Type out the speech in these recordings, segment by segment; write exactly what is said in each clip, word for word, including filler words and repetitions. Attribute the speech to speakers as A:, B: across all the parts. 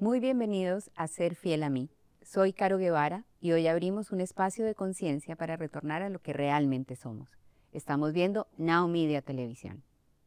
A: Muy bienvenidos a Ser Fiel a mí. Soy Caro Guevara y hoy abrimos un espacio de conciencia para retornar a lo que realmente somos. Estamos viendo Now Media Televisión.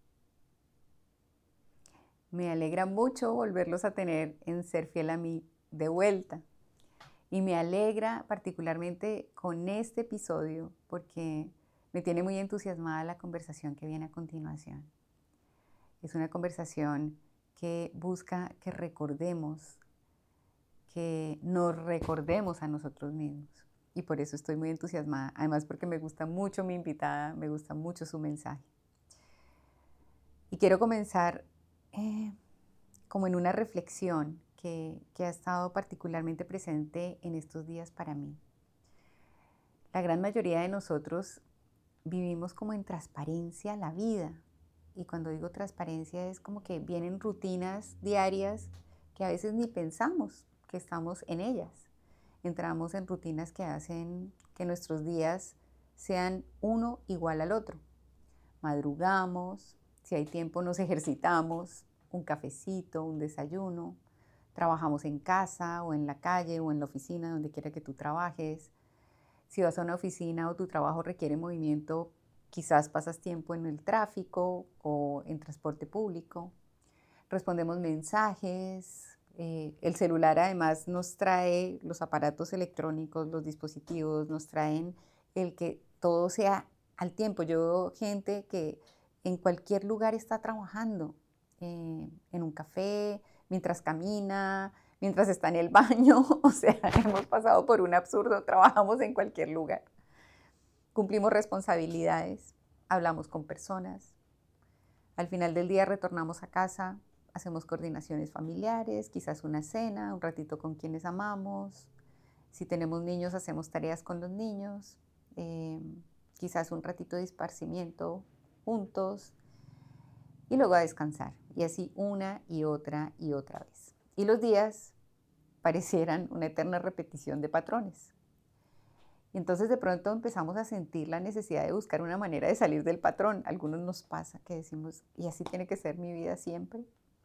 A: Me alegra mucho volverlos a tener en Ser Fiel a mí de vuelta. Y me alegra particularmente con este episodio porque me tiene muy entusiasmada la conversación que viene a continuación. Es una conversación que busca que recordemos, que nos recordemos a nosotros mismos. Y por eso estoy muy entusiasmada. Además porque me gusta mucho mi invitada, me gusta mucho su mensaje. Y quiero comenzar eh, como en una reflexión que, que ha estado particularmente presente en estos días para mí. La gran mayoría de nosotros vivimos como en transparencia la vida. Y cuando digo transparencia es como que vienen rutinas diarias que a veces ni pensamos que estamos en ellas. Entramos en rutinas que hacen que nuestros días sean uno igual al otro. Madrugamos, si hay tiempo nos ejercitamos, un cafecito, un desayuno, trabajamos en casa o en la calle o en la oficina, donde quiera que tú trabajes. Si vas a una oficina o tu trabajo requiere movimiento, quizás pasas tiempo en el tráfico o en transporte público. Respondemos mensajes. Eh, el celular además nos trae los aparatos electrónicos, los dispositivos, nos traen el que todo sea al tiempo. Yo veo gente que en cualquier lugar está trabajando, eh, en un café, mientras camina, mientras está en el baño. O sea, hemos pasado por un absurdo, trabajamos en cualquier lugar. Cumplimos responsabilidades, hablamos con personas. Al final del día retornamos a casa, hacemos coordinaciones familiares, quizás una cena, un ratito con quienes amamos. Si tenemos niños, hacemos tareas con los niños, eh, quizás un ratito de esparcimiento juntos y luego a descansar. Y así una y otra y otra vez. Y los días parecieran una eterna repetición de patrones. Y entonces de pronto empezamos a sentir la necesidad de buscar una manera de salir del patrón. A algunos nos pasa que decimos, ¿y así tiene que ser mi vida siempre?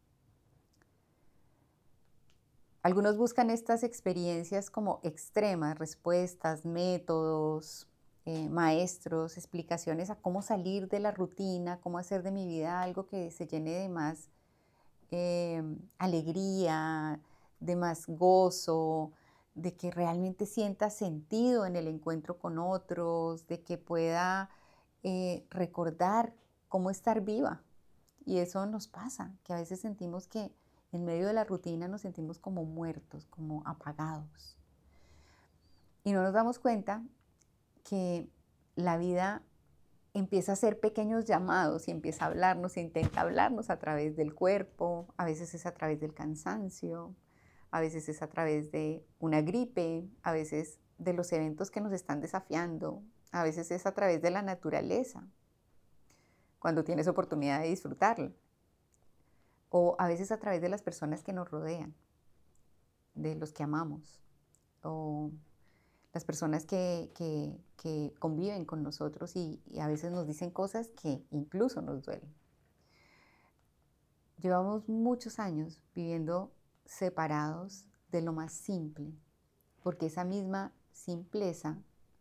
A: Algunos buscan estas experiencias como extremas, respuestas, métodos, eh, maestros, explicaciones a cómo salir de la rutina, cómo hacer de mi vida algo que se llene de más eh, alegría, de más gozo, de que realmente sienta sentido en el encuentro con otros, de que pueda eh, recordar cómo estar viva. Y eso nos pasa, que a veces sentimos que en medio de la rutina nos sentimos como muertos, como apagados. Y no nos damos cuenta que la vida empieza a hacer pequeños llamados y empieza a hablarnos, e intenta hablarnos a través del cuerpo, a veces es a través del cansancio, a veces es a través de una gripe, a veces de los eventos que nos están desafiando, a veces es a través de la naturaleza, cuando tienes oportunidad de disfrutarla, o a veces a través de las personas que nos rodean, de los que amamos, o las personas que, que, que conviven con nosotros y, y a veces nos dicen cosas que incluso nos duelen. Llevamos muchos años viviendo separados de lo más simple, porque esa misma simpleza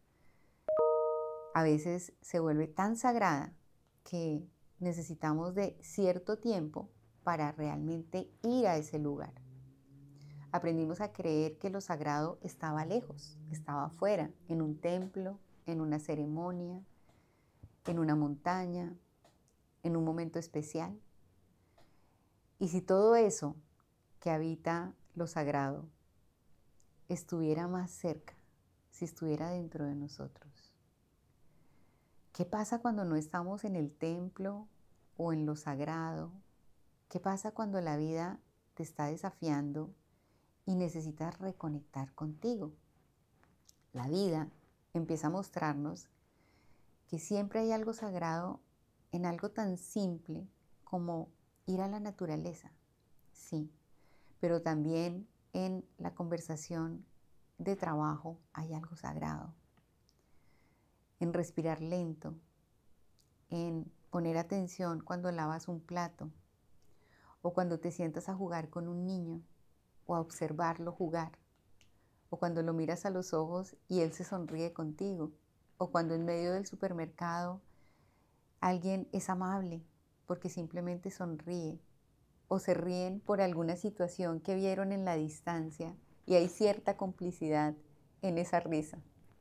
A: a veces se vuelve tan sagrada que necesitamos de cierto tiempo para realmente ir a ese lugar. Aprendimos a creer que lo sagrado estaba lejos, estaba afuera, en un templo, en una ceremonia, en una montaña, en un momento especial. Y si todo eso que habita lo sagrado estuviera más cerca, si estuviera dentro de nosotros. ¿Qué pasa cuando no estamos en el templo o en lo sagrado? ¿Qué pasa cuando la vida te está desafiando y necesitas reconectar contigo? La vida empieza a mostrarnos que siempre hay algo sagrado en algo tan simple como ir a la naturaleza, sí, pero también en la conversación de trabajo hay algo sagrado, en respirar lento, en poner atención cuando lavas un plato o cuando te sientas a jugar con un niño o a observarlo jugar, o cuando lo miras a los ojos y él se sonríe contigo, o cuando en medio del supermercado alguien es amable porque simplemente sonríe, o se ríen por alguna situación que vieron en la distancia y hay cierta complicidad en esa risa.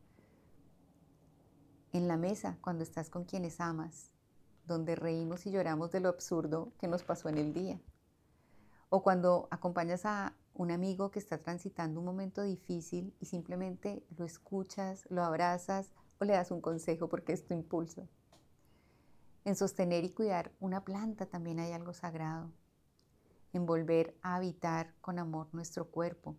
A: En la mesa, cuando estás con quienes amas, donde reímos y lloramos de lo absurdo que nos pasó en el día. O cuando acompañas a un amigo que está transitando un momento difícil y simplemente lo escuchas, lo abrazas o le das un consejo porque es tu impulso. En sostener y cuidar una planta también hay algo sagrado. En volver a habitar con amor nuestro cuerpo.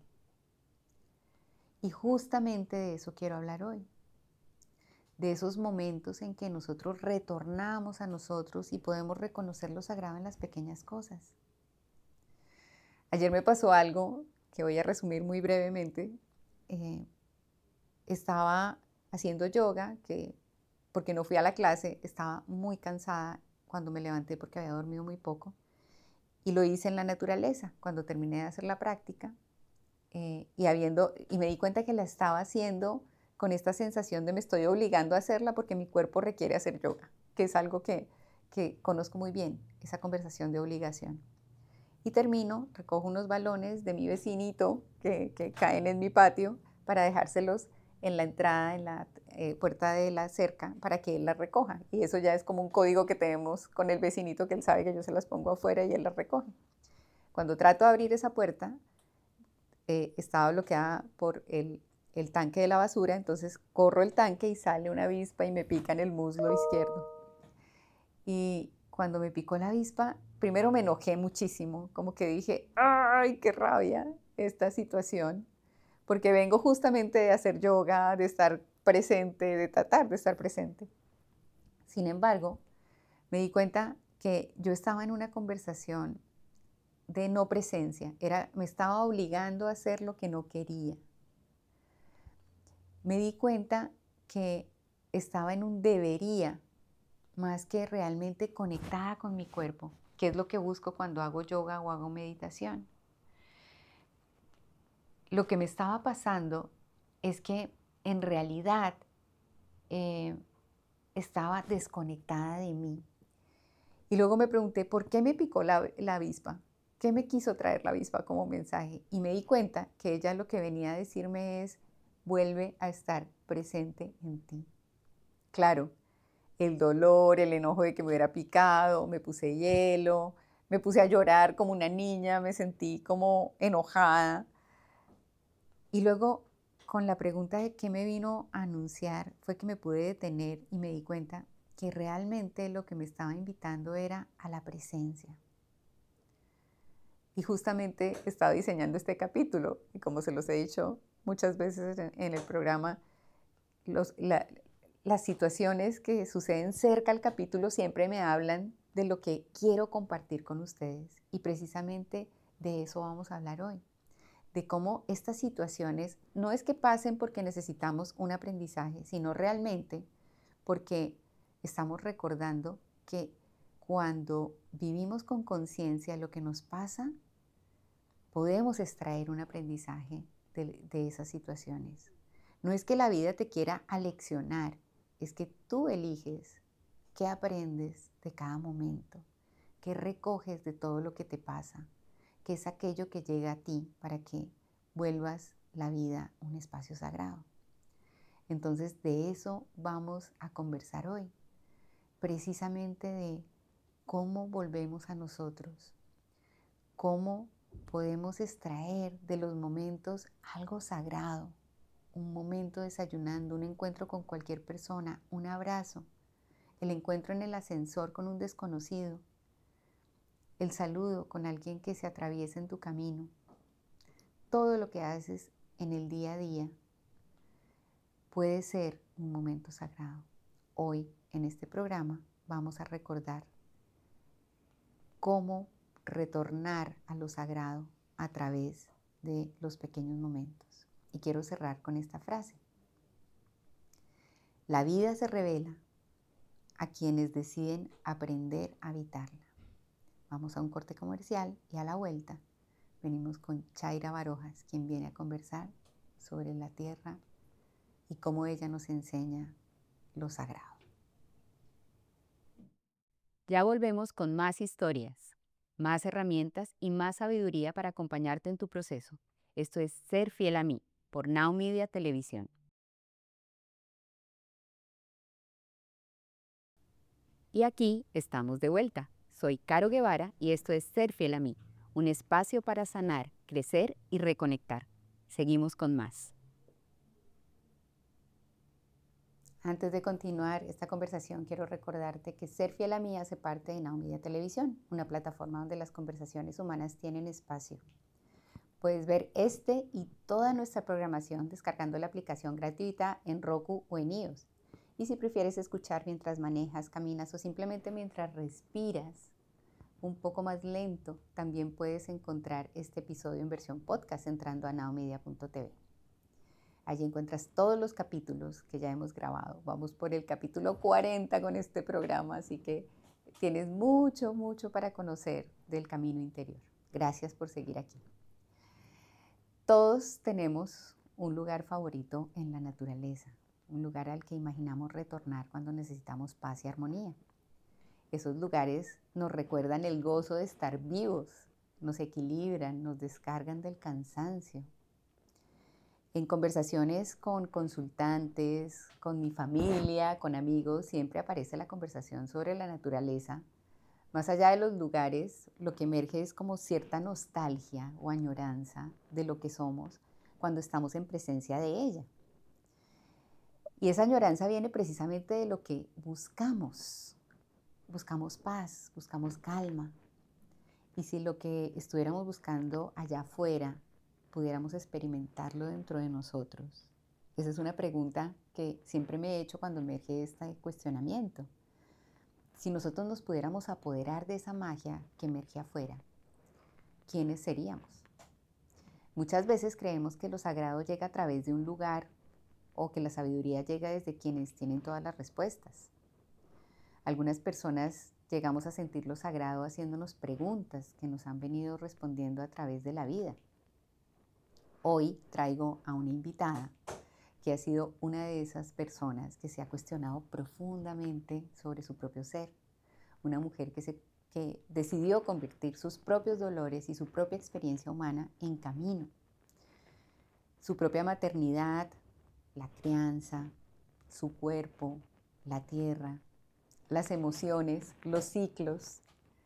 A: Y justamente de eso quiero hablar hoy. De esos momentos en que nosotros retornamos a nosotros y podemos reconocer lo sagrado en las pequeñas cosas. Ayer me pasó algo que voy a resumir muy brevemente. Eh, estaba haciendo yoga, que, porque no fui a la clase, estaba muy cansada cuando me levanté porque había dormido muy poco. Y lo hice en la naturaleza, cuando terminé de hacer la práctica. Eh, y, habiendo, y me di cuenta que la estaba haciendo con esta sensación de me estoy obligando a hacerla porque mi cuerpo requiere hacer yoga, que es algo que, que conozco muy bien, esa conversación de obligación. Y termino, recojo unos balones de mi vecinito que, que caen en mi patio para dejárselos en la entrada, en la eh, puerta de la cerca, para que él las recoja. Y eso ya es como un código que tenemos con el vecinito, que él sabe que yo se las pongo afuera y él las recoge. Cuando trato de abrir esa puerta, eh, estaba bloqueada por el, el tanque de la basura, entonces corro el tanque y sale una avispa y me pica en el muslo izquierdo. Y cuando me picó la avispa, primero me enojé muchísimo, como que dije, ¡ay, qué rabia esta situación! Porque vengo justamente de hacer yoga, de estar presente, de tratar de estar presente. Sin embargo, me di cuenta que yo estaba en una conversación de no presencia, era, me estaba obligando a hacer lo que no quería. Me di cuenta que estaba en un debería, más que realmente conectada con mi cuerpo, que es lo que busco cuando hago yoga o hago meditación. Lo que me estaba pasando es que en realidad eh, estaba desconectada de mí. Y luego me pregunté, ¿por qué me picó la, la avispa? ¿Qué me quiso traer la avispa como mensaje? Y me di cuenta que ella lo que venía a decirme es, vuelve a estar presente en ti. Claro, el dolor, el enojo de que me hubiera picado, me puse hielo, me puse a llorar como una niña, me sentí como enojada. Y luego, con la pregunta de qué me vino a anunciar, fue que me pude detener y me di cuenta que realmente lo que me estaba invitando era a la presencia. Y justamente estaba diseñando este capítulo, y como se los he dicho muchas veces en el programa, los, la, las situaciones que suceden cerca al capítulo siempre me hablan de lo que quiero compartir con ustedes. Y precisamente de eso vamos a hablar hoy. De cómo estas situaciones no es que pasen porque necesitamos un aprendizaje, sino realmente porque estamos recordando que cuando vivimos con conciencia lo que nos pasa, podemos extraer un aprendizaje de, de esas situaciones. No es que la vida te quiera aleccionar, es que tú eliges qué aprendes de cada momento, qué recoges de todo lo que te pasa, qué es aquello que llega a ti para que vuelvas la vida un espacio sagrado. Entonces de eso vamos a conversar hoy, precisamente de cómo volvemos a nosotros, cómo podemos extraer de los momentos algo sagrado, un momento desayunando, un encuentro con cualquier persona, un abrazo, el encuentro en el ascensor con un desconocido, el saludo con alguien que se atraviesa en tu camino. Todo lo que haces en el día a día puede ser un momento sagrado. Hoy, en este programa, vamos a recordar cómo retornar a lo sagrado a través de los pequeños momentos. Y quiero cerrar con esta frase. La vida se revela a quienes deciden aprender a habitarla. Vamos a un corte comercial y a la vuelta Venimos con Chaira Barojas, quien viene a conversar sobre la tierra y cómo ella nos enseña lo sagrado.
B: Ya volvemos con más historias, más herramientas y más sabiduría para acompañarte en tu proceso. Esto es Ser Fiel a Mí, por Now Media Televisión. Y aquí estamos de vuelta. Soy Caro Guevara y esto es Ser Fiel a Mí, un espacio para sanar, crecer y reconectar. Seguimos con más.
A: Antes de continuar esta conversación, quiero recordarte que Ser Fiel a Mí hace parte de Now Media Televisión, una plataforma donde las conversaciones humanas tienen espacio. Puedes ver este y toda nuestra programación descargando la aplicación gratuita en Roku o en iOS. Y si prefieres escuchar mientras manejas, caminas o simplemente mientras respiras un poco más lento, también puedes encontrar este episodio en versión podcast entrando a now media punto t v. Allí encuentras todos los capítulos que ya hemos grabado. Vamos por el capítulo cuarenta con este programa, así que tienes mucho, mucho para conocer del camino interior. Gracias por seguir aquí. Todos tenemos un lugar favorito en la naturaleza, un lugar al que imaginamos retornar cuando necesitamos paz y armonía. Esos lugares nos recuerdan el gozo de estar vivos, nos equilibran, nos descargan del cansancio. En conversaciones con consultantes, con mi familia, con amigos, siempre aparece la conversación sobre la naturaleza. Más allá de los lugares, lo que emerge es como cierta nostalgia o añoranza de lo que somos cuando estamos en presencia de ella. Y esa añoranza viene precisamente de lo que buscamos. Buscamos paz, buscamos calma. Y si lo que estuviéramos buscando allá afuera pudiéramos experimentarlo dentro de nosotros. Esa es una pregunta que siempre me he hecho cuando emerge este cuestionamiento. Si nosotros nos pudiéramos apoderar de esa magia que emerge afuera, ¿quiénes seríamos? Muchas veces creemos que lo sagrado llega a través de un lugar o que la sabiduría llega desde quienes tienen todas las respuestas. Algunas personas llegamos a sentir lo sagrado haciéndonos preguntas que nos han venido respondiendo a través de la vida. Hoy traigo a una invitada que ha sido una de esas personas que se ha cuestionado profundamente sobre su propio ser. Una mujer que, se, que decidió convertir sus propios dolores y su propia experiencia humana en camino. Su propia maternidad, la crianza, su cuerpo, la tierra, las emociones, los ciclos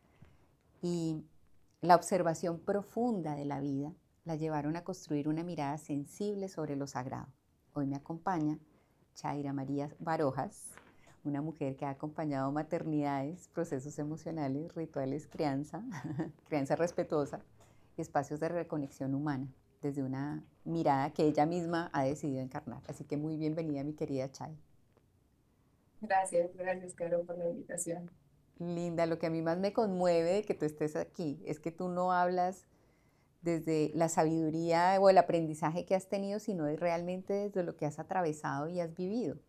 A: y la observación profunda de la vida la llevaron a construir una mirada sensible sobre lo sagrado. Hoy me acompaña Chaira María Barojas, una mujer que ha acompañado maternidades, procesos emocionales, rituales, crianza, crianza respetuosa y espacios de reconexión humana desde una mirada que ella misma ha decidido encarnar. Así que muy bienvenida, mi querida Chay.
C: Gracias, gracias, Caro, por la invitación.
A: Linda, lo que a mí más me conmueve de que tú estés aquí es que tú no hablas desde la sabiduría o el aprendizaje que has tenido, sino de realmente desde lo que has atravesado y has vivido.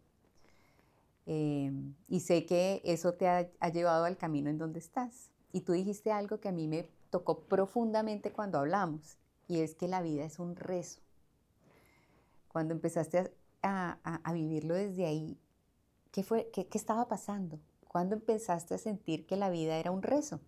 A: Eh, y sé que eso te ha, ha llevado al camino en donde estás. Y tú dijiste algo que a mí me tocó profundamente cuando hablamos, y es que la vida es un rezo. Cuando empezaste a, a, a vivirlo desde ahí, ¿qué, fue, qué, ¿qué estaba pasando? ¿Cuándo empezaste a sentir que la vida era un rezo?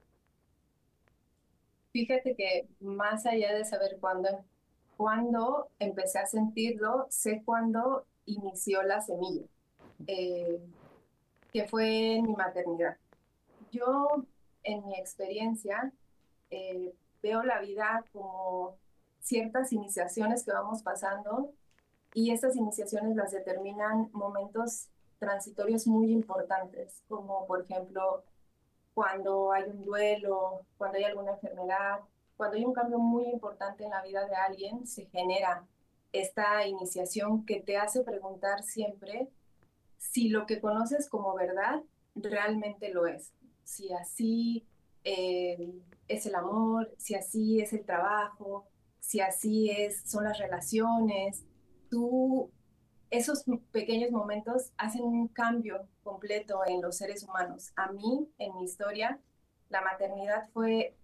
C: Fíjate que más allá de saber cuándo, cuándo empecé a sentirlo, sé cuándo inició la semilla, eh, que fue en mi maternidad. Yo, en mi experiencia, eh, veo la vida como ciertas iniciaciones que vamos pasando y estas iniciaciones las determinan momentos transitorios muy importantes, como por ejemplo cuando hay un duelo, cuando hay alguna enfermedad, cuando hay un cambio muy importante en la vida de alguien, se genera esta iniciación que te hace preguntar siempre si lo que conoces como verdad realmente lo es, si así eh, es el amor, si así es el trabajo, si así es, son las relaciones. Tú esos pequeños momentos hacen un cambio completo en los seres humanos. A mí, en mi historia, la maternidad fue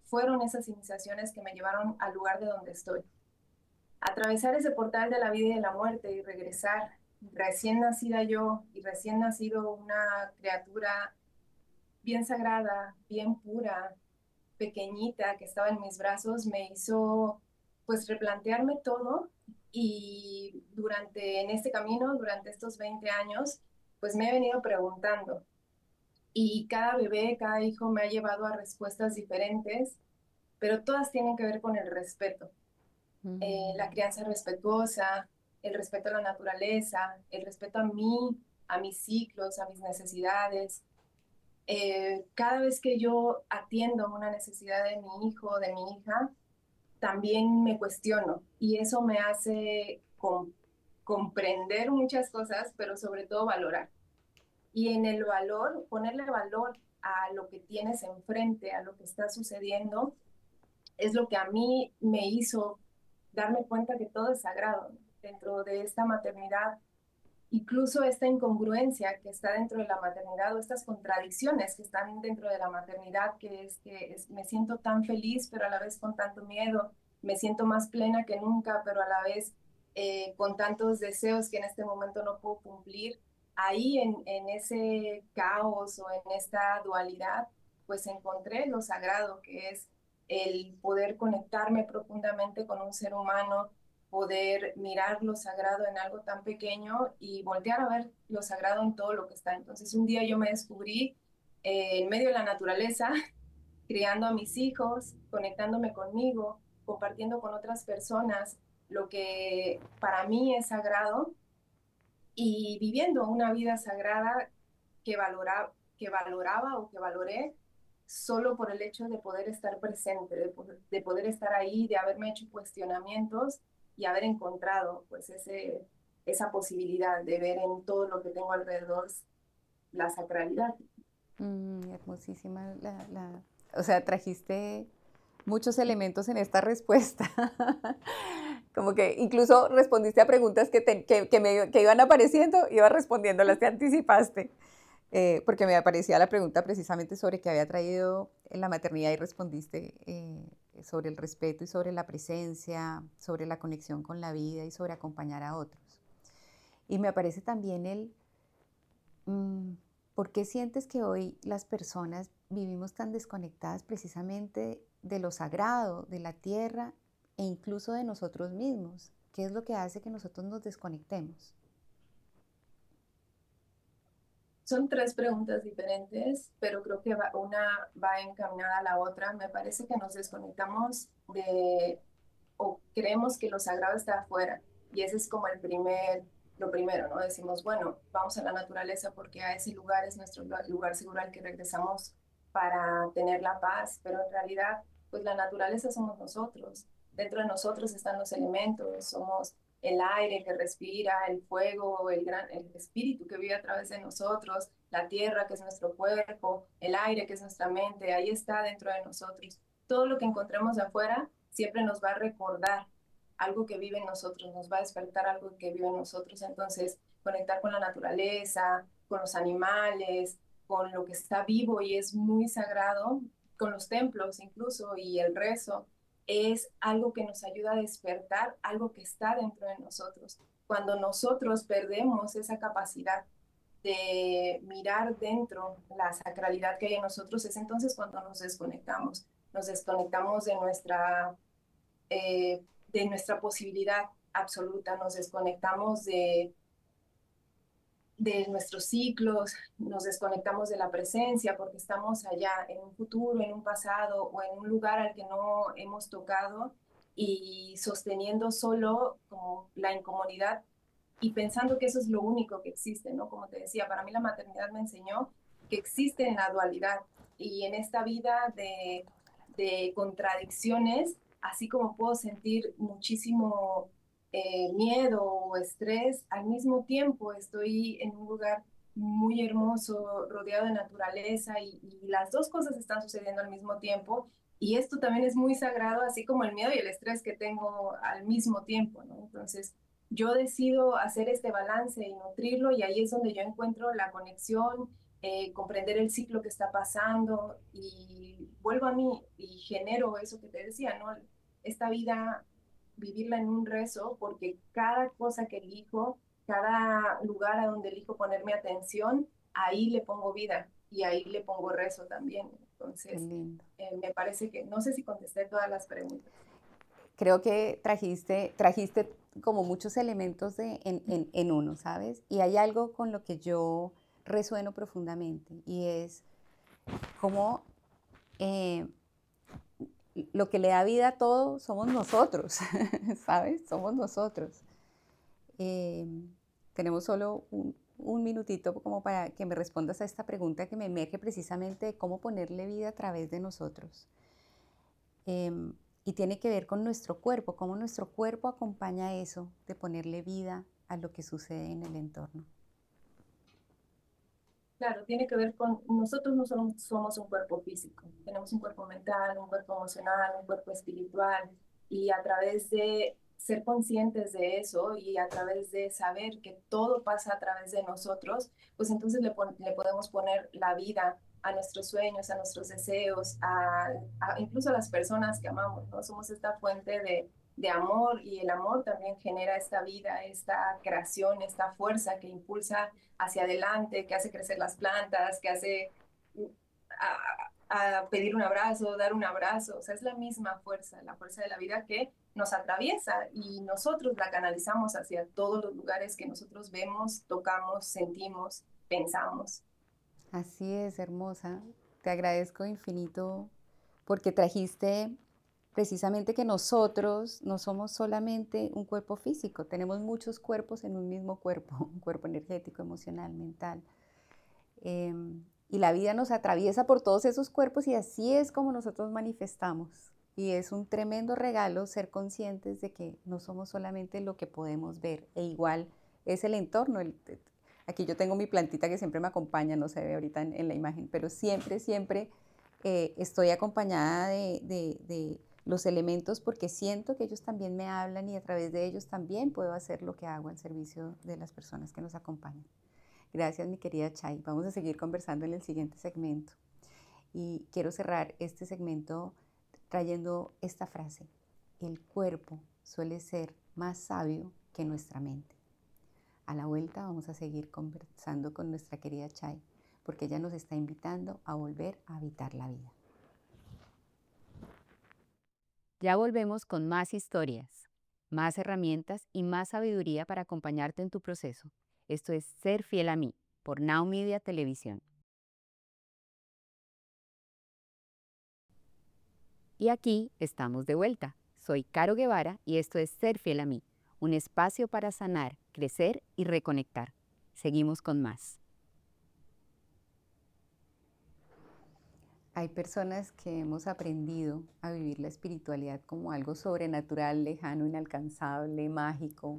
C: fueron esas iniciaciones que me llevaron al lugar de donde estoy. Atravesar ese portal de la vida y de la muerte y regresar, recién nacida yo y recién nacido una criatura bien sagrada, bien pura, pequeñita que estaba en mis brazos, me hizo pues replantearme todo y durante, en este camino, durante estos veinte años, pues me he venido preguntando y cada bebé, cada hijo me ha llevado a respuestas diferentes, pero todas tienen que ver con el respeto. Eh, la crianza respetuosa, el respeto a la naturaleza, el respeto a mí, a mis ciclos, a mis necesidades. Eh, cada vez que yo atiendo una necesidad de mi hijo o de mi hija, también me cuestiono y eso me hace com comprender muchas cosas, pero sobre todo valorar. Y en el valor, ponerle valor a lo que tienes enfrente, a lo que está sucediendo, es lo que a mí me hizo darme cuenta que todo es sagrado, ¿no? Dentro de esta maternidad, incluso esta incongruencia que está dentro de la maternidad o estas contradicciones que están dentro de la maternidad, que es que es, me siento tan feliz, pero a la vez con tanto miedo, me siento más plena que nunca, pero a la vez eh, con tantos deseos que en este momento no puedo cumplir. Ahí en, en ese caos o en esta dualidad, pues encontré lo sagrado, que es el poder conectarme profundamente con un ser humano, poder mirar lo sagrado en algo tan pequeño y voltear a ver lo sagrado en todo lo que está. Entonces un día yo me descubrí eh, en medio de la naturaleza, criando a mis hijos, conectándome conmigo, compartiendo con otras personas lo que para mí es sagrado y viviendo una vida sagrada que valoraba, que valoraba o que valoré solo por el hecho de poder estar presente, de poder, de poder estar ahí, de haberme hecho cuestionamientos y haber encontrado pues ese, esa posibilidad de ver en todo lo que tengo alrededor la sacralidad.
A: Mm, hermosísima la, la, o sea, trajiste muchos elementos en esta respuesta. Como que incluso respondiste a preguntas que, te, que, que, me, que iban apareciendo, ibas respondiéndolas, te anticipaste. Eh, porque me aparecía la pregunta precisamente sobre qué había traído en la maternidad y respondiste eh, sobre el respeto y sobre la presencia, sobre la conexión con la vida y sobre acompañar a otros. Y me aparece también el, mmm, ¿por qué sientes que hoy las personas vivimos tan desconectadas precisamente de lo sagrado, de la tierra e incluso de nosotros mismos? ¿Qué es lo que hace que nosotros nos desconectemos?
C: Son tres preguntas diferentes, pero creo que va, una va encaminada a la otra. Me parece que nos desconectamos de, o creemos que lo sagrado está afuera, y ese es como el primer, lo primero, ¿no? Decimos, bueno, vamos a la naturaleza porque a ese lugar es nuestro lugar seguro al que regresamos para tener la paz, pero en realidad, pues la naturaleza somos nosotros. Dentro de nosotros están los elementos, somos el aire que respira, el fuego, el, gran, el espíritu que vive a través de nosotros, la tierra que es nuestro cuerpo, el aire que es nuestra mente, ahí está dentro de nosotros. Todo lo que encontremos de afuera siempre nos va a recordar algo que vive en nosotros, nos va a despertar algo que vive en nosotros. Entonces, conectar con la naturaleza, con los animales, con lo que está vivo y es muy sagrado, con los templos incluso y el rezo, es algo que nos ayuda a despertar algo que está dentro de nosotros. Cuando nosotros perdemos esa capacidad de mirar dentro la sacralidad que hay en nosotros, es entonces cuando nos desconectamos. Nos desconectamos de nuestra, eh, de nuestra posibilidad absoluta, nos desconectamos de, de nuestros ciclos, nos desconectamos de la presencia porque estamos allá en un futuro, en un pasado o en un lugar al que no hemos tocado y sosteniendo solo como la incomodidad y pensando que eso es lo único que existe, ¿no? Como te decía, para mí la maternidad me enseñó que existe en la dualidad y en esta vida de, de contradicciones, así como puedo sentir muchísimo eh, miedo o estrés, al mismo tiempo estoy en un lugar muy hermoso, rodeado de naturaleza y, y las dos cosas están sucediendo al mismo tiempo. Y esto también es muy sagrado, así como el miedo y el estrés que tengo al mismo tiempo, ¿no? Entonces, yo decido hacer este balance y nutrirlo y ahí es donde yo encuentro la conexión, eh, comprender el ciclo que está pasando y vuelvo a mí y genero eso que te decía, ¿no? Esta vida, vivirla en un rezo, porque cada cosa que elijo, cada lugar a donde elijo poner mi atención, ahí le pongo vida y ahí le pongo rezo también.
A: Qué
C: Entonces,
A: lindo.
C: eh, me parece que, no sé si contesté todas las preguntas.
A: Creo que trajiste, trajiste como muchos elementos de, en, en, en uno, ¿sabes? Y hay algo con lo que yo resueno profundamente y es como eh, lo que le da vida a todo somos nosotros, ¿sabes? Somos nosotros. Eh, tenemos solo un, un minutito como para que me respondas a esta pregunta que me emerge precisamente de cómo ponerle vida a través de nosotros. Eh, y tiene que ver con nuestro cuerpo, cómo nuestro cuerpo acompaña eso de ponerle vida a lo que sucede en el entorno.
C: Claro, tiene que ver con, nosotros no somos, somos un cuerpo físico, tenemos un cuerpo mental, un cuerpo emocional, un cuerpo espiritual, y a través de ser conscientes de eso y a través de saber que todo pasa a través de nosotros, pues entonces le, pon- le podemos poner la vida a nuestros sueños, a nuestros deseos, a, a incluso a las personas que amamos, ¿no? Somos esta fuente de, de amor y el amor también genera esta vida, esta creación, esta fuerza que impulsa hacia adelante, que hace crecer las plantas, que hace a, a pedir un abrazo, dar un abrazo. O sea, es la misma fuerza, la fuerza de la vida que nos atraviesa y nosotros la canalizamos hacia todos los lugares que nosotros vemos, tocamos, sentimos, pensamos.
A: Así es, hermosa. Te agradezco infinito porque trajiste precisamente que nosotros no somos solamente un cuerpo físico, tenemos muchos cuerpos en un mismo cuerpo, un cuerpo energético, emocional, mental. Eh, y la vida nos atraviesa por todos esos cuerpos y así es como nosotros manifestamos. Y es un tremendo regalo ser conscientes de que no somos solamente lo que podemos ver, e igual es el entorno. El, aquí yo tengo mi plantita que siempre me acompaña, no se ve ahorita en, en la imagen, pero siempre, siempre eh, estoy acompañada de, de, de los elementos porque siento que ellos también me hablan y a través de ellos también puedo hacer lo que hago al servicio de las personas que nos acompañan. Gracias, mi querida Chay. Vamos a seguir conversando en el siguiente segmento. Y quiero cerrar este segmento trayendo esta frase. El cuerpo suele ser más sabio que nuestra mente. A la vuelta vamos a seguir conversando con nuestra querida Chay, porque ella nos está invitando a volver a habitar la vida.
B: Ya volvemos con más historias, más herramientas y más sabiduría para acompañarte en tu proceso. Esto es Ser Fiel a Mí, por Now Media Televisión. Y aquí estamos de vuelta. Soy Caro Guevara y esto es Ser Fiel a Mí, un espacio para sanar, crecer y reconectar. Seguimos con más.
A: Hay personas que hemos aprendido a vivir la espiritualidad como algo sobrenatural, lejano, inalcanzable, mágico.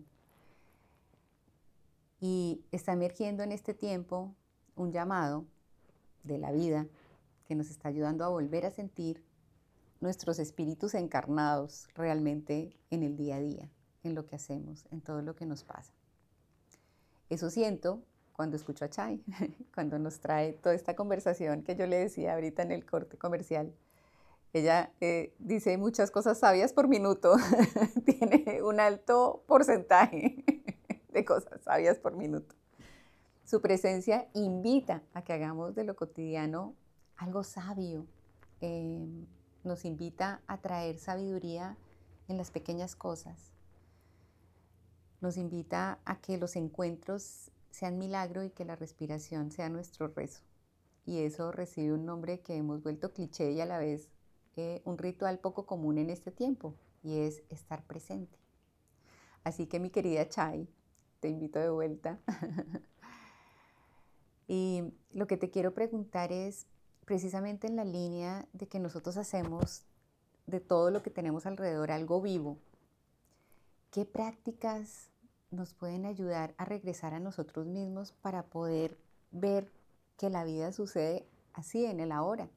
A: Y está emergiendo en este tiempo un llamado de la vida que nos está ayudando a volver a sentir nuestros espíritus encarnados realmente en el día a día, en lo que hacemos, en todo lo que nos pasa. Eso siento cuando escucho a Chay, cuando nos trae toda esta conversación que yo le decía ahorita en el corte comercial. Ella eh, dice muchas cosas sabias por minuto, tiene un alto porcentaje de cosas sabias por minuto. Su presencia invita a que hagamos de lo cotidiano algo sabio, eh, nos invita a traer sabiduría en las pequeñas cosas, nos invita a que los encuentros sean milagro y que la respiración sea nuestro rezo. Y eso recibe un nombre que hemos vuelto cliché y a la vez eh, un ritual poco común en este tiempo, y es estar presente. Así que mi querida Chay, te invito de vuelta. Y lo que te quiero preguntar es, precisamente en la línea de que nosotros hacemos de todo lo que tenemos alrededor algo vivo, ¿qué prácticas nos pueden ayudar a regresar a nosotros mismos para poder ver que la vida sucede así en el ahora?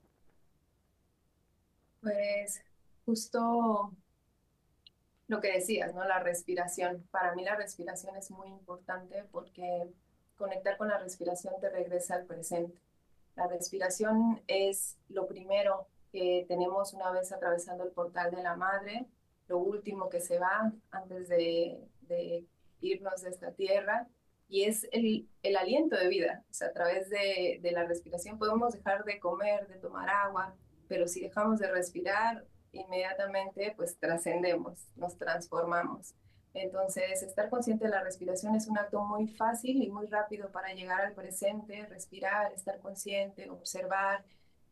C: Pues justo lo que decías, ¿no? La respiración. Para mí la respiración es muy importante porque conectar con la respiración te regresa al presente. La respiración es lo primero que tenemos una vez atravesando el portal de la madre, lo último que se va antes de, de irnos de esta tierra, y es el, el aliento de vida. O sea, a través de, de la respiración podemos dejar de comer, de tomar agua, pero si dejamos de respirar, inmediatamente pues trascendemos, nos transformamos. Entonces, estar consciente de la respiración es un acto muy fácil y muy rápido para llegar al presente, respirar, estar consciente, observar.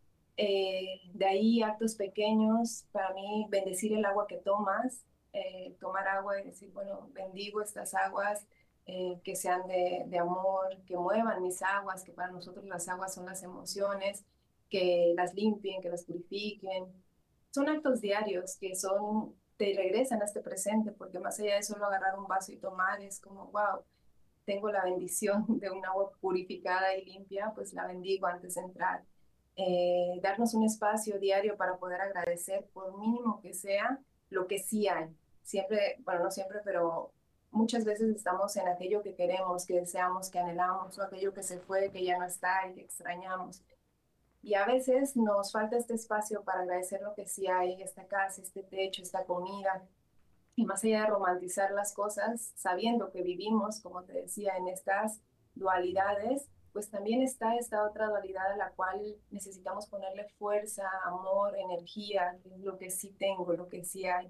C: Eh, de ahí actos pequeños, para mí, bendecir el agua que tomas, eh, tomar agua y decir, bueno, bendigo estas aguas, eh, que sean de, de amor, que muevan mis aguas, que para nosotros las aguas son las emociones, que las limpien, que las purifiquen. Son actos diarios que son, te regresan a este presente, porque más allá de solo agarrar un vaso y tomar, es como, wow, tengo la bendición de un agua purificada y limpia, pues la bendigo antes de entrar. Eh, darnos un espacio diario para poder agradecer, por mínimo que sea, lo que sí hay. Siempre, bueno, no siempre, pero muchas veces estamos en aquello que queremos, que deseamos, que anhelamos, o aquello que se fue, que ya no está y que extrañamos. Y a veces nos falta este espacio para agradecer lo que sí hay, esta casa, este techo, esta comida, y más allá de romantizar las cosas, sabiendo que vivimos, como te decía, en estas dualidades, pues también está esta otra dualidad a la cual necesitamos ponerle fuerza, amor, energía, que es lo que sí tengo, lo que sí hay.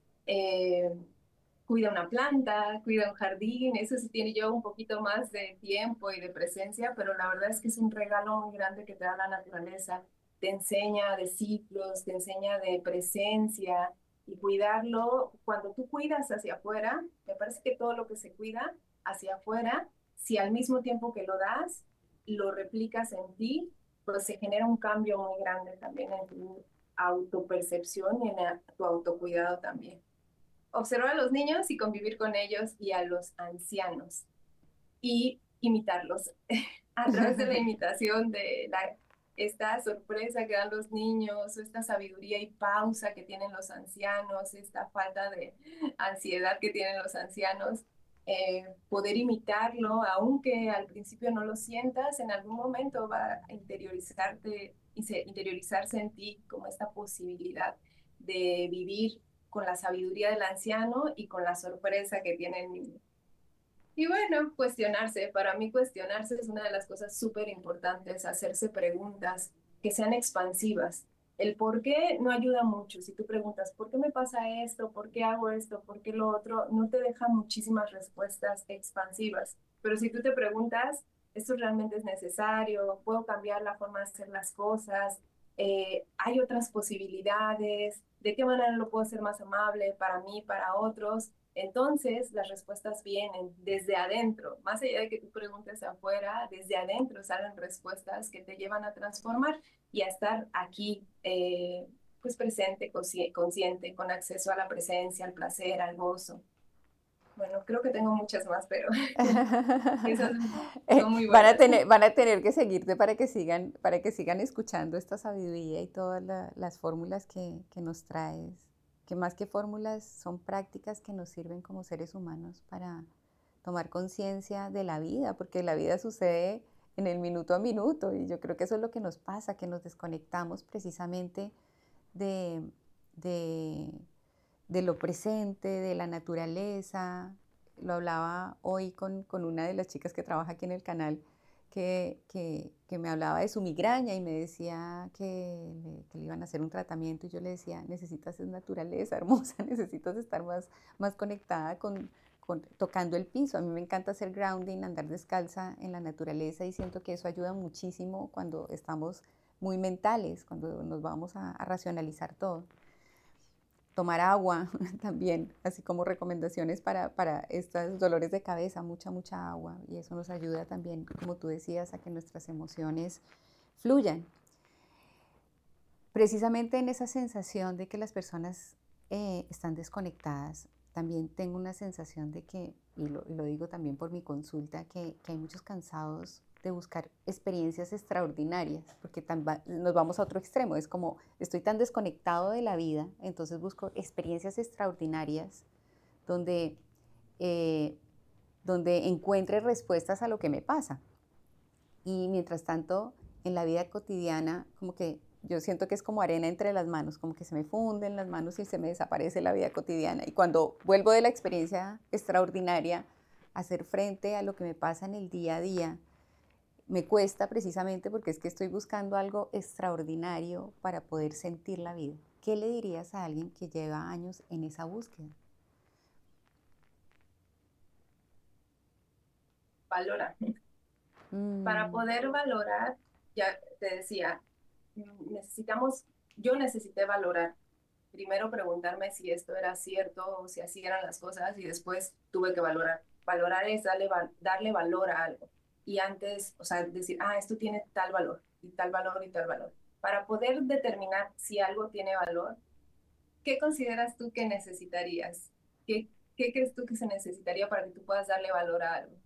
C: Eh, Cuida una planta, cuida un jardín, eso sí tiene yo un poquito más de tiempo y de presencia, pero la verdad es que es un regalo muy grande que te da la naturaleza. Te enseña de ciclos, te enseña de presencia, y cuidarlo, cuando tú cuidas hacia afuera, me parece que todo lo que se cuida hacia afuera, si al mismo tiempo que lo das, lo replicas en ti, pues se genera un cambio muy grande también en tu autopercepción y en tu autocuidado también. Observar a los niños y convivir con ellos, y a los ancianos y imitarlos a través de la imitación de la, esta sorpresa que dan los niños, esta sabiduría y pausa que tienen los ancianos, esta falta de ansiedad que tienen los ancianos. Eh, poder imitarlo, aunque al principio no lo sientas, en algún momento va a interiorizarte, interiorizarse en ti como esta posibilidad de vivir con la sabiduría del anciano y con la sorpresa que tiene el niño. Y bueno, cuestionarse. Para mí cuestionarse es una de las cosas súper importantes, hacerse preguntas que sean expansivas. El por qué no ayuda mucho. Si tú preguntas, ¿por qué me pasa esto? ¿Por qué hago esto? ¿Por qué lo otro? No te deja muchísimas respuestas expansivas. Pero si tú te preguntas, ¿esto realmente es necesario? ¿Puedo cambiar la forma de hacer las cosas? Eh, ¿hay otras posibilidades? ¿De qué manera lo puedo hacer más amable para mí, para otros? Entonces, las respuestas vienen desde adentro. Más allá de que tú preguntes afuera, desde adentro salen respuestas que te llevan a transformar y a estar aquí, eh, pues presente, consciente, con acceso a la presencia, al placer, al gozo. Bueno, creo que tengo muchas más, pero esas
A: Eh,
C: son muy
A: van a
C: buenas.
A: tener, van a tener que seguirte para que sigan, para que sigan escuchando esta sabiduría y todas la- las fórmulas que, que nos traes, que más que fórmulas son prácticas que nos sirven como seres humanos para tomar conciencia de la vida, porque la vida sucede en el minuto a minuto y yo creo que eso es lo que nos pasa, que nos desconectamos precisamente de, de, de lo presente, de la naturaleza. Lo hablaba hoy con, con una de las chicas que trabaja aquí en el canal, que, que, que me hablaba de su migraña y me decía que le, que le iban a hacer un tratamiento, y yo le decía, necesitas es naturaleza, hermosa, necesitas estar más, más conectada con, con, tocando el piso. A mí me encanta hacer grounding, andar descalza en la naturaleza, y siento que eso ayuda muchísimo cuando estamos muy mentales, cuando nos vamos a, a racionalizar todo. Tomar agua también, así como recomendaciones para, para estos dolores de cabeza, mucha, mucha agua, y eso nos ayuda también, como tú decías, a que nuestras emociones fluyan. Precisamente en esa sensación de que las personas eh, están desconectadas, también tengo una sensación de que, y lo, y lo digo también por mi consulta, que, que hay muchos cansados de buscar experiencias extraordinarias, porque tan va, nos vamos a otro extremo, es como estoy tan desconectado de la vida, entonces busco experiencias extraordinarias donde, eh, donde encuentre respuestas a lo que me pasa. Y mientras tanto, en la vida cotidiana, como que yo siento que es como arena entre las manos, como que se me funden las manos y se me desaparece la vida cotidiana. Y cuando vuelvo de la experiencia extraordinaria a hacer frente a lo que me pasa en el día a día, me cuesta precisamente porque es que estoy buscando algo extraordinario para poder sentir la vida. ¿Qué le dirías a alguien que lleva años en esa búsqueda?
C: Valora. Para
A: Mm,
C: poder valorar, ya te decía, mm, necesitamos, yo necesité valorar. Primero preguntarme si esto era cierto o si así eran las cosas y después tuve que valorar. Valorar es darle, darle valor a algo. Y antes, o sea, decir, ah, esto tiene tal valor y tal valor y tal valor. Para poder determinar si algo tiene valor, ¿qué consideras tú que necesitarías? ¿Qué, qué crees tú que se necesitaría para que tú puedas darle valor a algo?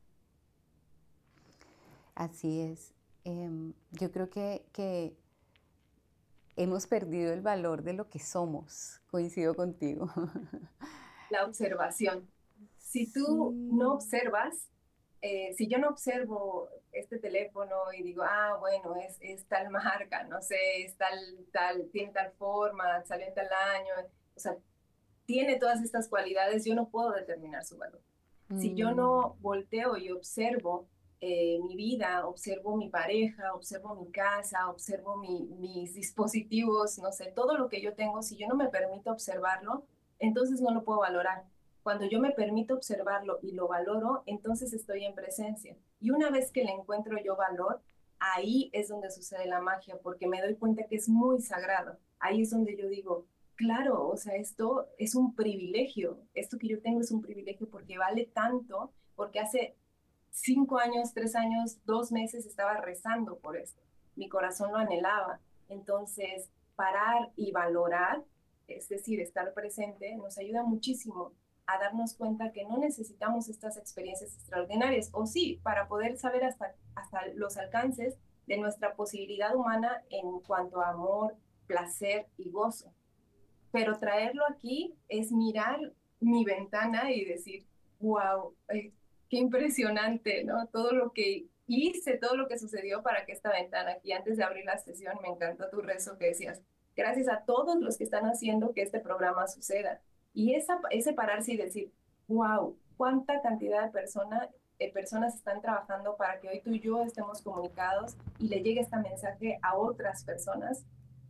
A: así es. Em, yo creo que, que hemos perdido el valor de lo que somos. Coincido contigo.
C: La observación. Si tú no
A: Sí.
C: observas, eh, si yo no observo este teléfono y digo, ah, bueno, es, es tal marca, no sé, es tal, tal, tiene tal forma, salió en tal año, o sea, tiene todas estas cualidades, yo no puedo determinar su valor. Si yo
A: Mm,
C: no volteo y observo eh, mi vida, observo mi pareja, observo mi casa, observo mi, mis dispositivos, no sé, todo lo que yo tengo, si yo no me permito observarlo, entonces no lo puedo valorar. Cuando yo me permito observarlo y lo valoro, entonces estoy en presencia. Y una vez que le encuentro yo valor, ahí es donde sucede la magia, porque me doy cuenta que es muy sagrado. Ahí es donde yo digo, claro, o sea, esto es un privilegio, esto que yo tengo es un privilegio porque vale tanto, porque hace cinco años, tres años, dos meses estaba rezando por esto, mi corazón lo anhelaba. Entonces, parar y valorar, es decir, estar presente, nos ayuda muchísimo a darnos cuenta que no necesitamos estas experiencias extraordinarias, o sí, para poder saber hasta, hasta los alcances de nuestra posibilidad humana en cuanto a amor, placer y gozo. Pero traerlo aquí es mirar mi ventana y decir, wow, eh, qué impresionante, ¿no? Todo lo que hice, todo lo que sucedió para que esta ventana aquí, antes de abrir la sesión, me encantó tu rezo que decías, gracias a todos los que están haciendo que este programa suceda. Y esa, ese pararse y decir, wow, cuánta cantidad de personas eh, personas están trabajando para que hoy tú y yo estemos comunicados y le llegue este mensaje a otras personas.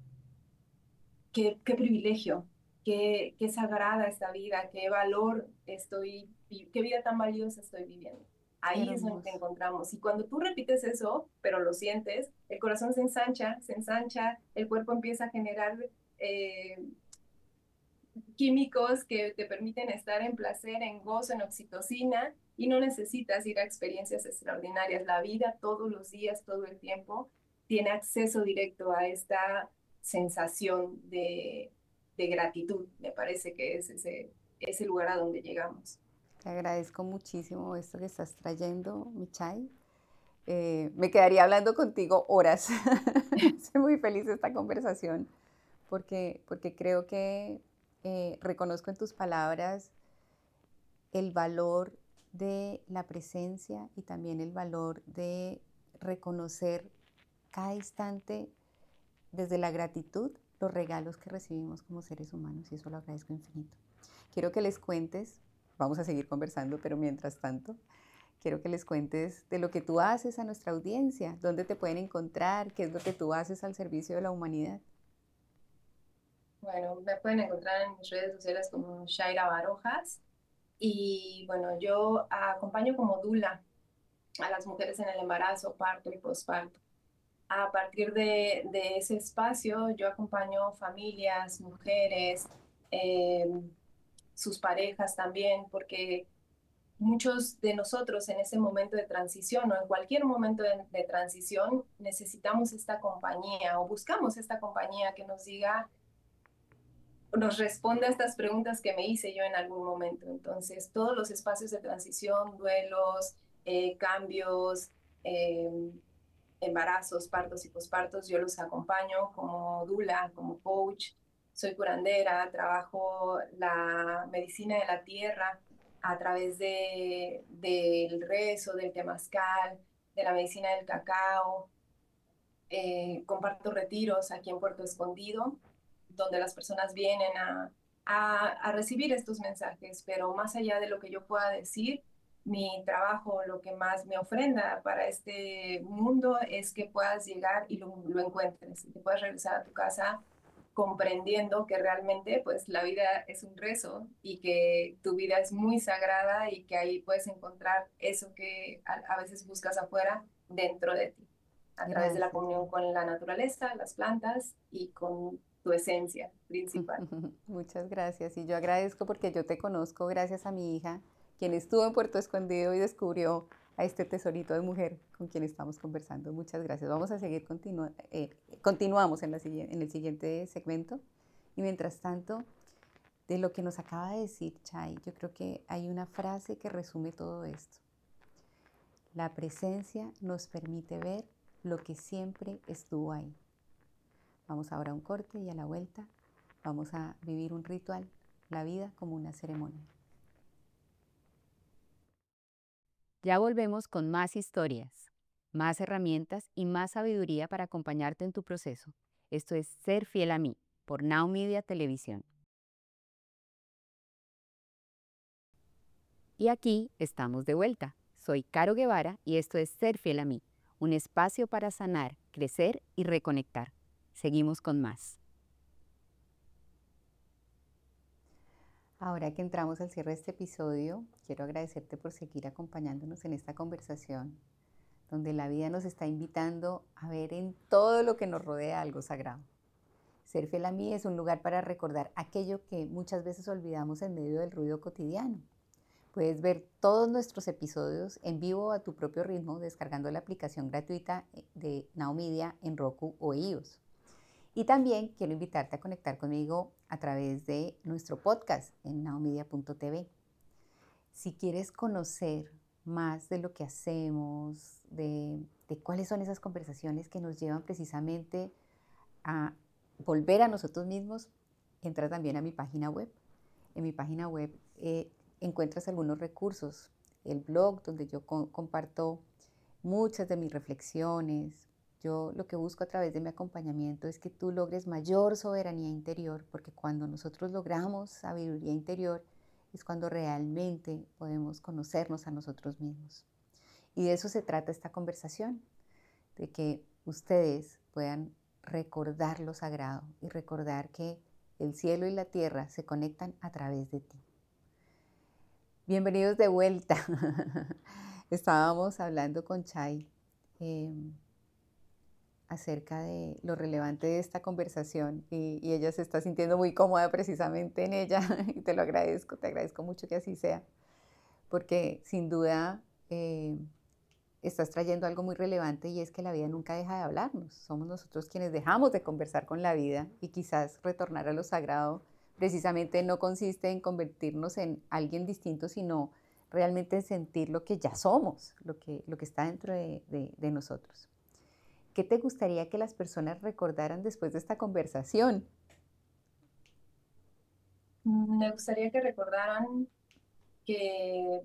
C: Qué, qué privilegio, qué, qué sagrada esta vida, qué valor estoy, qué vida tan valiosa estoy viviendo.
A: qué
C: Ahí es donde te
A: hermoso.
C: encontramos. Y cuando tú repites eso, pero lo sientes, el corazón se ensancha, se ensancha, el cuerpo empieza a generar eh, químicos que te permiten estar en placer, en gozo, en oxitocina, y no necesitas ir a experiencias extraordinarias. La vida todos los días, todo el tiempo, tiene acceso directo a esta sensación de, de gratitud. Me parece que es ese, ese lugar a donde llegamos.
A: Te agradezco muchísimo esto que estás trayendo, Michai. Eh, me quedaría hablando contigo horas. Estoy muy feliz de esta conversación porque, porque creo que eh, reconozco en tus palabras el valor de la presencia y también el valor de reconocer cada instante desde la gratitud los regalos que recibimos como seres humanos y eso lo agradezco infinito. Quiero que les cuentes, vamos a seguir conversando, pero mientras tanto, quiero que les cuentes de lo que tú haces a nuestra audiencia, dónde te pueden encontrar, qué es lo que tú haces al servicio de la humanidad.
C: Bueno, me pueden encontrar en mis redes sociales como Shaira Barojas. Y bueno, yo acompaño como dula a las mujeres en el embarazo, parto y posparto. A partir de, de ese espacio, yo acompaño familias, mujeres, eh, sus parejas también, porque muchos de nosotros en ese momento de transición o en cualquier momento de, de transición necesitamos esta compañía o buscamos esta compañía que nos diga, nos responda a estas preguntas que me hice yo en algún momento. Entonces, todos los espacios de transición, duelos, eh, cambios, eh, embarazos, partos y pospartos, yo los acompaño como dula, como coach, soy curandera, trabajo la medicina de la tierra a través de, del rezo, del temazcal, de la medicina del cacao, Eh, comparto retiros aquí en Puerto Escondido, donde las personas vienen a, a, a recibir estos mensajes, pero más allá de lo que yo pueda decir, mi trabajo, lo que más me ofrenda para este mundo es que puedas llegar y lo, lo encuentres, y que puedas regresar a tu casa comprendiendo que realmente pues la vida es un rezo y que tu vida es muy sagrada y que ahí puedes encontrar eso que a, a veces buscas afuera dentro de ti, a través de la
A: Gracias.
C: comunión con la naturaleza, las plantas y con tu esencia principal.
A: Muchas gracias. Y yo agradezco porque yo te conozco gracias a mi hija, quien estuvo en Puerto Escondido y descubrió a este tesorito de mujer con quien estamos conversando. Muchas gracias. Vamos a seguir, continua, eh, continuamos en, la, en el siguiente segmento. Y mientras tanto, de lo que nos acaba de decir Chay, yo creo que hay una frase que resume todo esto. La presencia nos permite ver lo que siempre estuvo ahí. Vamos ahora a un corte y a la vuelta vamos a vivir un ritual, la vida como una ceremonia.
B: Ya volvemos con más historias, más herramientas y más sabiduría para acompañarte en tu proceso. Esto es Ser Fiel a Mí, por Now Media Televisión. Y aquí estamos de vuelta. Soy Caro Guevara y esto es Ser Fiel a Mí, un espacio para sanar, crecer y reconectar. Seguimos con más.
A: Ahora que entramos al cierre de este episodio, quiero agradecerte por seguir acompañándonos en esta conversación, donde la vida nos está invitando a ver en todo lo que nos rodea algo sagrado. Ser Fiel a Mí es un lugar para recordar aquello que muchas veces olvidamos en medio del ruido cotidiano. Puedes ver todos nuestros episodios en vivo a tu propio ritmo descargando la aplicación gratuita de Now Media en Roku o iOS. Y también quiero invitarte a conectar conmigo a través de nuestro podcast en now media punto t v. Si quieres conocer más de lo que hacemos, de, de cuáles son esas conversaciones que nos llevan precisamente a volver a nosotros mismos, entra también a mi página web. En mi página web eh, encuentras algunos recursos, el blog donde yo co- comparto muchas de mis reflexiones. Yo lo que busco a través de mi acompañamiento es que tú logres mayor soberanía interior, porque cuando nosotros logramos sabiduría interior es cuando realmente podemos conocernos a nosotros mismos. Y de eso se trata esta conversación, de que ustedes puedan recordar lo sagrado y recordar que el cielo y la tierra se conectan a través de ti. Bienvenidos de vuelta. Estábamos hablando con Chay eh, acerca de lo relevante de esta conversación y, y ella se está sintiendo muy cómoda precisamente en ella y te lo agradezco, te agradezco mucho que así sea, porque sin duda eh, estás trayendo algo muy relevante y es que la vida nunca deja de hablarnos. Somos nosotros quienes dejamos de conversar con la vida y quizás retornar a lo sagrado precisamente no consiste en convertirnos en alguien distinto, sino realmente en sentir lo que ya somos, lo que, lo que está dentro de, de, de nosotros. ¿Qué te gustaría que las personas recordaran después de esta conversación?
C: Me gustaría que recordaran que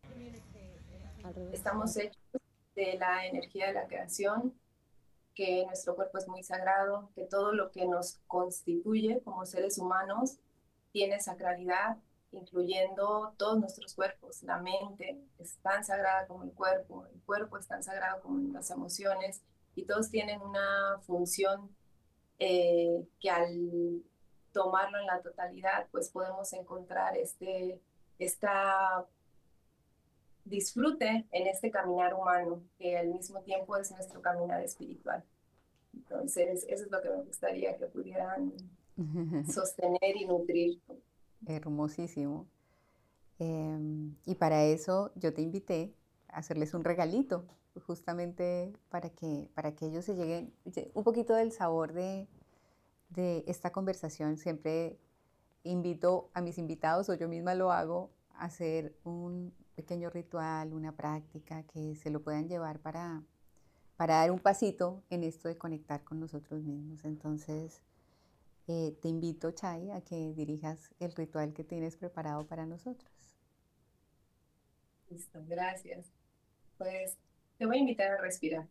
C: estamos hechos de la energía de la creación, que nuestro cuerpo es muy sagrado, que todo lo que nos constituye como seres humanos tiene sacralidad, incluyendo todos nuestros cuerpos. La mente es tan sagrada como el cuerpo, el cuerpo es tan sagrado como las emociones, y todos tienen una función eh, que al tomarlo en la totalidad, pues podemos encontrar este, esta disfrute en este caminar humano, que al mismo tiempo es nuestro caminar espiritual. Entonces, eso es lo que me gustaría que pudieran sostener y nutrir.
A: Hermosísimo. Eh, y para eso yo te invité a hacerles un regalito, justamente para que, para que ellos se lleguen un poquito del sabor de, de esta conversación. Siempre invito a mis invitados, o yo misma lo hago, a hacer un pequeño ritual, una práctica que se lo puedan llevar para, para dar un pasito en esto de conectar con nosotros mismos. Entonces, eh, te invito, Chay, a que dirijas el ritual que tienes preparado para nosotros.
C: Listo, gracias. Pues te voy a invitar a respirar.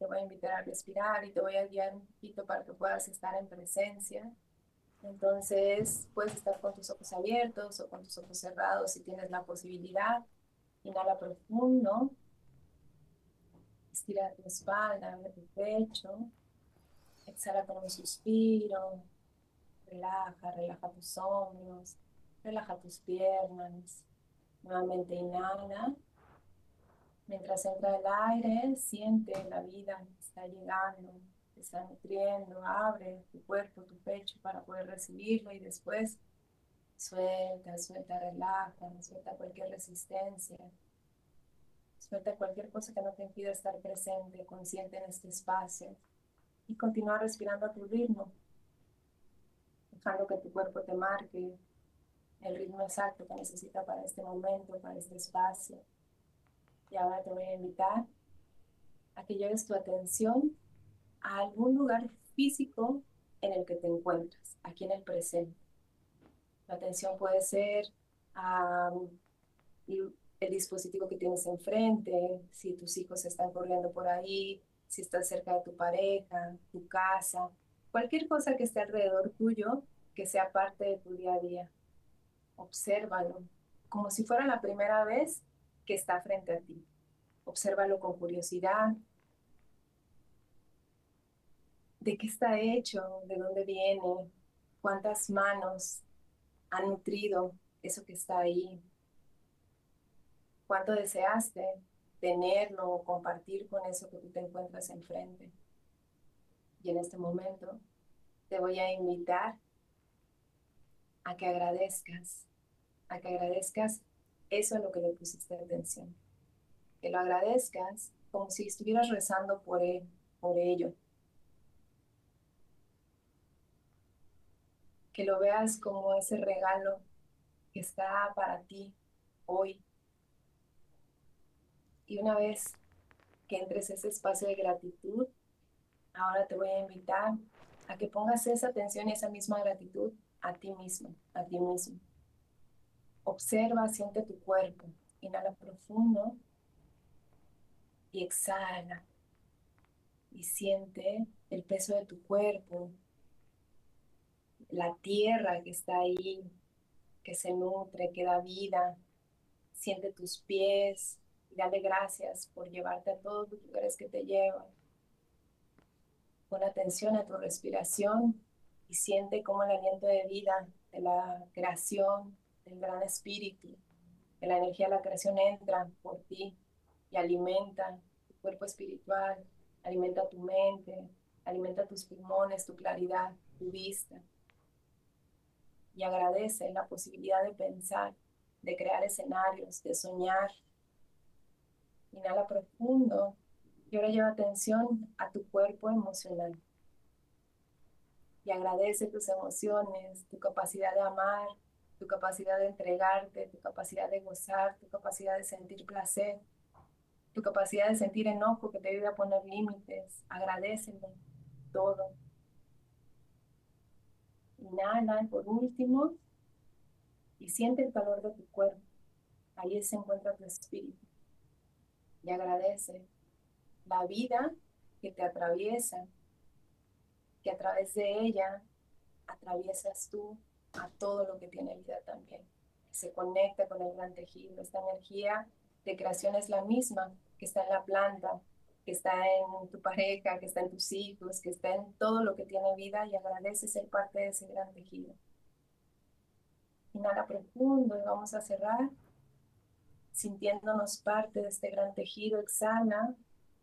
C: te voy a invitar a respirar y te voy a guiar un poquito para que puedas estar en presencia. Entonces, puedes estar con tus ojos abiertos o con tus ojos cerrados si tienes la posibilidad. Inhala profundo. Estira tu espalda, abre tu pecho. Exhala con un suspiro. Relaja, relaja tus hombros. Relaja tus piernas. Nuevamente inhala. Mientras entra el aire, siente la vida que está llegando, te está nutriendo. Abre tu cuerpo, tu pecho para poder recibirlo y después suelta, suelta, relaja, suelta cualquier resistencia. Suelta cualquier cosa que no te impida estar presente, consciente en este espacio. Y continúa respirando a tu ritmo, dejando que tu cuerpo te marque el ritmo exacto que necesita para este momento, para este espacio. Y ahora te voy a invitar a que lleves tu atención a algún lugar físico en el que te encuentras, aquí en el presente. La atención puede ser a el dispositivo que tienes enfrente, si tus hijos están corriendo por ahí, si estás cerca de tu pareja, tu casa, cualquier cosa que esté alrededor tuyo que sea parte de tu día a día. Obsérvalo como si fuera la primera vez que está frente a ti. Obsérvalo con curiosidad. ¿De qué está hecho? ¿De dónde viene? ¿Cuántas manos han nutrido eso que está ahí? ¿Cuánto deseaste tenerlo o compartir con eso que tú te encuentras enfrente? Y en este momento te voy a invitar a que agradezcas, a que agradezcas eso a lo que le pusiste atención. Que lo agradezcas como si estuvieras rezando por él, por ello. Que lo veas como ese regalo que está para ti hoy. Y una vez que entres a ese espacio de gratitud, ahora te voy a invitar a que pongas esa atención y esa misma gratitud a ti mismo, a ti mismo. Observa, siente tu cuerpo. Inhala profundo y exhala. Y siente el peso de tu cuerpo, la tierra que está ahí, que se nutre, que da vida. Siente tus pies y dale gracias por llevarte a todos los lugares que te llevan. Pon atención a tu respiración y siente cómo el aliento de vida, de la creación, del gran espíritu, de la energía de la creación entra por ti y alimenta tu cuerpo espiritual, alimenta tu mente, alimenta tus pulmones, tu claridad, tu vista. Y agradece la posibilidad de pensar, de crear escenarios, de soñar. Inhala profundo y ahora lleva atención a tu cuerpo emocional. Y agradece tus emociones, tu capacidad de amar, tu capacidad de entregarte, tu capacidad de gozar, tu capacidad de sentir placer, tu capacidad de sentir enojo que te ayuda a poner límites. Agradécelo todo. Inhala por último y siente el calor de tu cuerpo. Ahí se encuentra tu espíritu. Y agradece la vida que te atraviesa, que a través de ella atraviesas tú a todo lo que tiene vida también, que se conecta con el gran tejido. Esta energía de creación es la misma que está en la planta, que está en tu pareja, que está en tus hijos, que está en todo lo que tiene vida, y agradece ser parte de ese gran tejido. Inhala profundo y vamos a cerrar sintiéndonos parte de este gran tejido. Exhala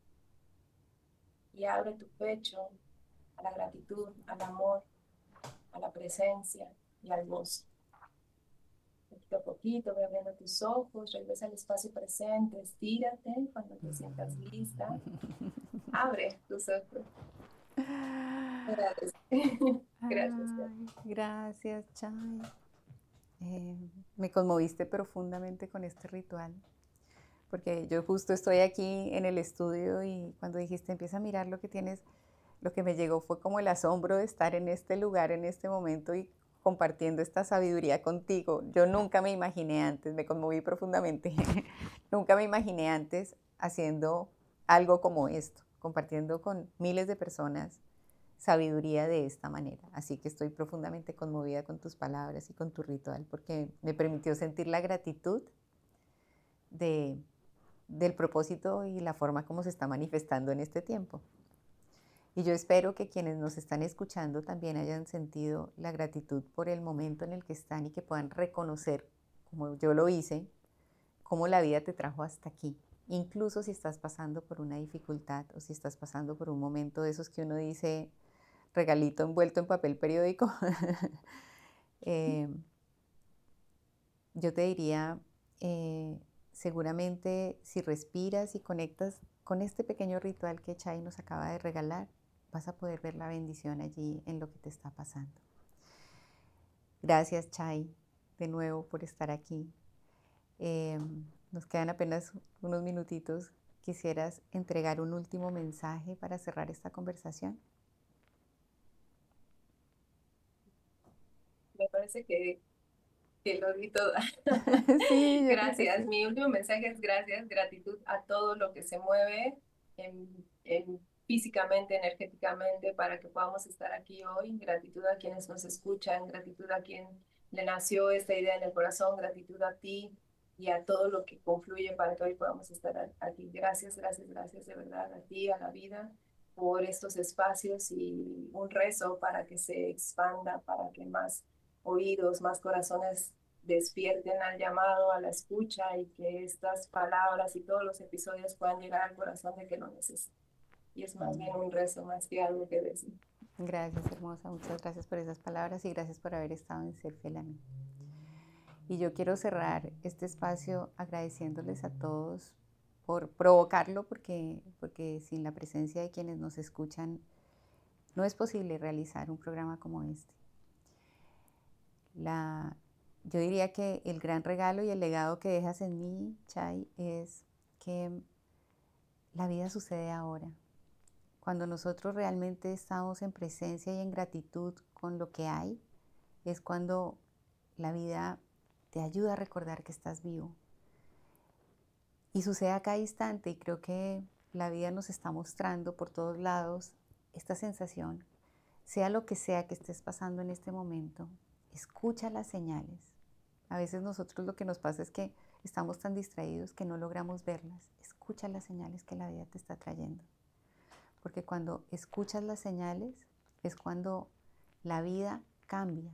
C: y abre tu pecho a la gratitud, al amor, a la presencia y al gozo. Poquito a poquito, ve abriendo tus ojos, regresa al espacio presente, estírate cuando te sientas lista. Abre tus ojos. Gracias. Gracias.
A: Ay, gracias, Chay. Eh, me conmoviste profundamente con este ritual, porque yo justo estoy aquí en el estudio y cuando dijiste empieza a mirar lo que tienes, lo que me llegó fue como el asombro de estar en este lugar, en este momento y compartiendo esta sabiduría contigo. Yo nunca me imaginé antes, me conmoví profundamente, nunca me imaginé antes haciendo algo como esto. compartiendo con miles de personas sabiduría de esta manera. Así que estoy profundamente conmovida con tus palabras y con tu ritual, porque me permitió sentir la gratitud de, del propósito y la forma como se está manifestando en este tiempo. Y yo espero que quienes nos están escuchando también hayan sentido la gratitud por el momento en el que están y que puedan reconocer, como yo lo hice, cómo la vida te trajo hasta aquí. Incluso si estás pasando por una dificultad o si estás pasando por un momento de esos que uno dice, regalito envuelto en papel periódico, eh, yo te diría, eh, seguramente si respiras y conectas con este pequeño ritual que Chay nos acaba de regalar, vas a poder ver la bendición allí en lo que te está pasando. Gracias, Chay, de nuevo por estar aquí. Eh, nos quedan apenas unos minutitos. ¿Quisieras entregar un último mensaje para cerrar esta conversación?
C: Me parece que, que lo di todo.
A: Sí, yo creo que
C: Gracias.
A: sí.
C: Mi último mensaje es gracias, gratitud a todo lo que se mueve en, en físicamente, energéticamente, para que podamos estar aquí hoy. Gratitud a quienes nos escuchan, gratitud a quien le nació esta idea en el corazón, gratitud a ti y a todo lo que confluye para que hoy podamos estar aquí. Gracias, gracias, gracias de verdad a ti, a la vida, por estos espacios y un rezo para que se expanda, para que más oídos, más corazones despierten al llamado, a la escucha y que estas palabras y todos los episodios puedan llegar al corazón de que lo necesita. Y es más bien un rezo más que algo que decir.
A: Gracias, hermosa. Muchas gracias por esas palabras y gracias por haber estado en Ser Fiel a mí. Y yo quiero cerrar este espacio agradeciéndoles a todos por provocarlo, porque, porque sin la presencia de quienes nos escuchan no es posible realizar un programa como este. La, yo diría que el gran regalo y el legado que dejas en mí, Chay, es que la vida sucede ahora. Cuando nosotros realmente estamos en presencia y en gratitud con lo que hay, es cuando la vida te ayuda a recordar que estás vivo. Y sucede a cada instante y creo que la vida nos está mostrando por todos lados esta sensación. Sea lo que sea que estés pasando en este momento, escucha las señales. A veces nosotros lo que nos pasa es que estamos tan distraídos que no logramos verlas. Escucha las señales que la vida te está trayendo. Porque cuando escuchas las señales es cuando la vida cambia.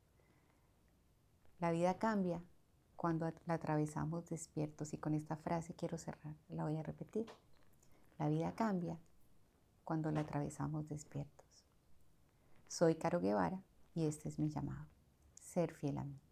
A: La vida cambia cuando la atravesamos despiertos. Y con esta frase quiero cerrar, la voy a repetir. La vida cambia cuando la atravesamos despiertos. Soy Caro Guevara y este es mi llamado. Ser fiel a mí.